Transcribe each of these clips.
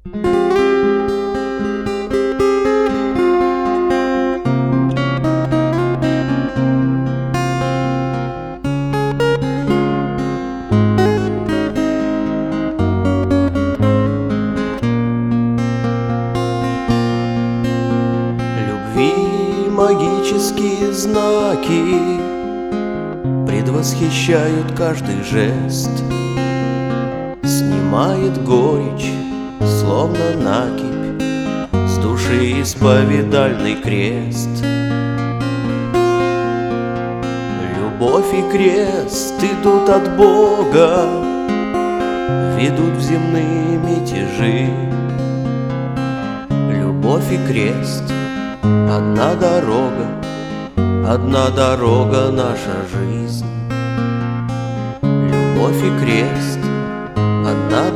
Магические знаки предвосхищают каждый жест, снимает горечь, словно накипь, с души исповедальный крест. Любовь и крест идут от Бога, ведут в земные мятежи. Любовь и крест — одна дорога наша жизнь. Любовь и крест — одна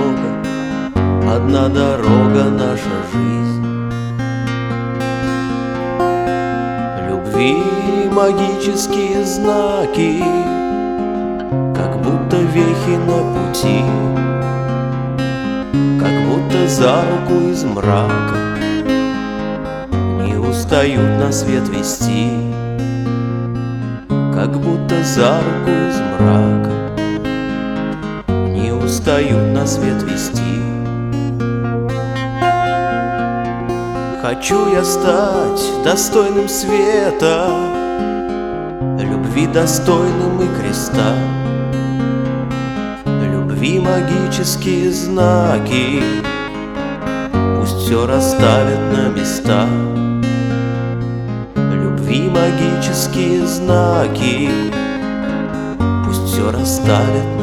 дорога наша жизнь. Любви магические знаки, как будто вехи на пути, как будто за руку из мрака устают на свет вести, как будто за руку из мрака не устают на свет вести. Хочу я стать достойным света, любви достойным и креста. Любви магические знаки пусть все расставят на места. Любви магические знаки пусть все расставят